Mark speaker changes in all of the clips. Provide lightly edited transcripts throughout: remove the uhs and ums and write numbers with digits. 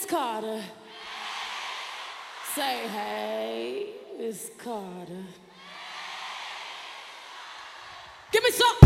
Speaker 1: Carter. Say, hey, Miss Carter. Give me some.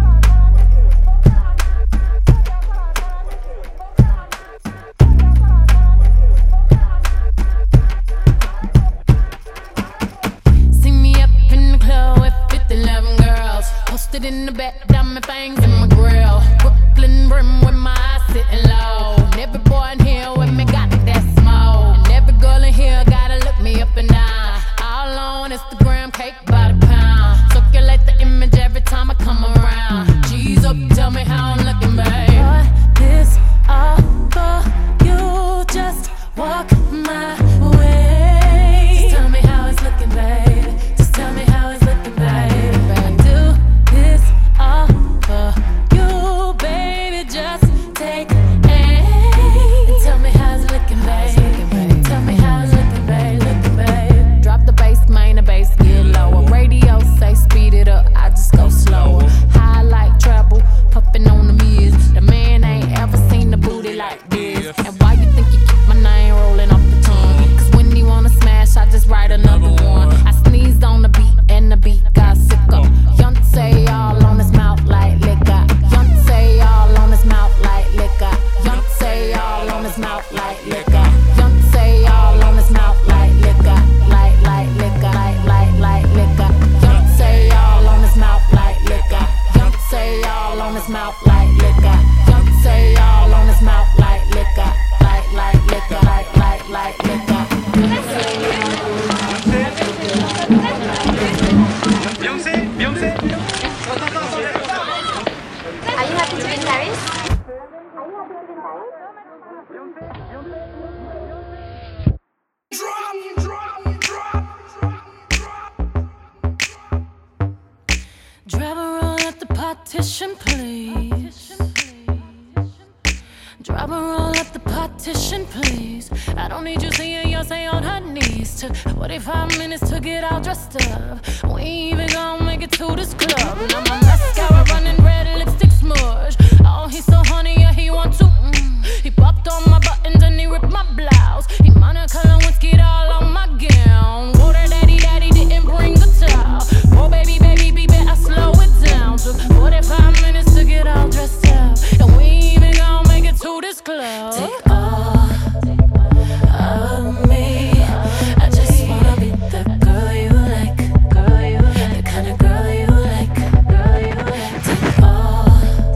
Speaker 1: Posted in the back, diamond fangs in my grill. Brooklyn brim with my eyes sitting low. And every boy in here with me got that smoke. And every girl in here gotta look me up and down. All on Instagram, cake by the pound. Circulate the image every time I come around. G's up, tell me how I'm looking, babe.
Speaker 2: Boy, this all for you. Just walk my way. Just tell me how it's looking, babe. Just tell me how it's looking, babe. Partition, please. Drop a roll up the partition, please. I don't need you seeing Beyonce on her knees. Took 45 minutes to get all dressed up. We ain't even gonna make it to this club. Now my mascara running red, lipstick smudge. Oh, he's so honey, yeah, he want to. He popped on my buttons and he ripped my blouse. He Monica Lewinsky all on my gown. Whoa, that daddy didn't bring the towel. Oh, baby, I slow it down. Took 45 minutes to get all dressed up. And we ain't even gonna make it to this club. Take all of me. I just wanna be the girl you like. The kind of girl you like. Take all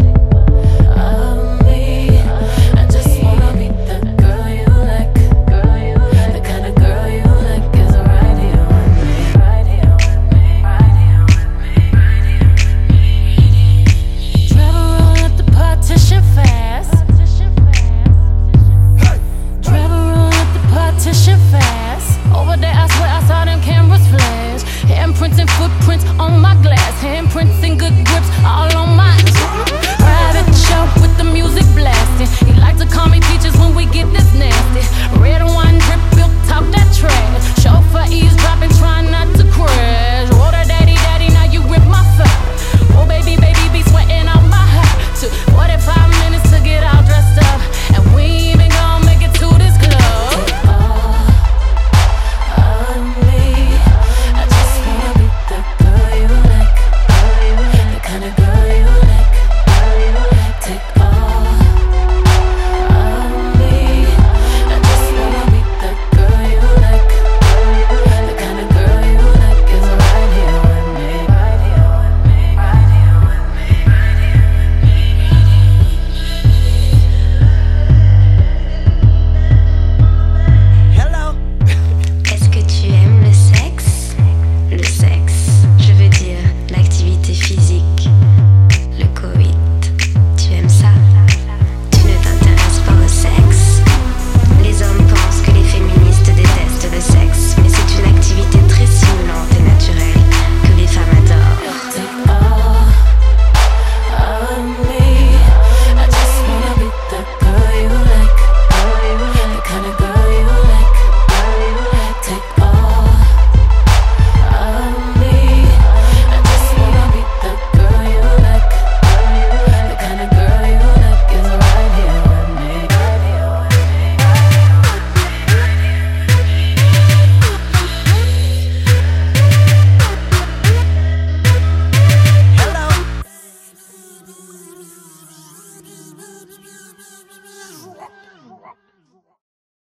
Speaker 2: of me. I just wanna be the girl you like. The kind of girl you like is right here with me. Right here with me. Right here with me. Right here with me. Travel roll up the partition fast. Travel roll up the partition fast. Over there, I swear I saw them cameras flash. Handprints and footprints on my glass. Handprints and good grips all on